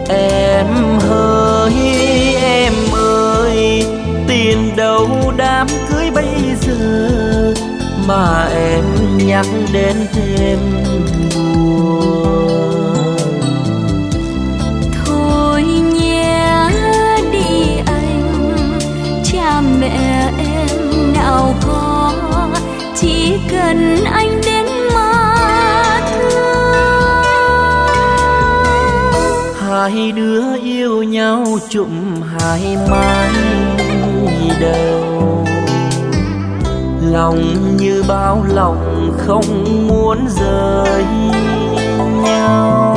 Em hỡi em ơi, tiền đâu đám cưới bây giờ mà em nhắc đến thêm buồn. Thôi nhé đi anh, cha mẹ em nào có, chỉ cần anh đến mà thương. Hai đứa yêu nhau chụm hai mái đầu, lòng như bao lòng không muốn rời nhau.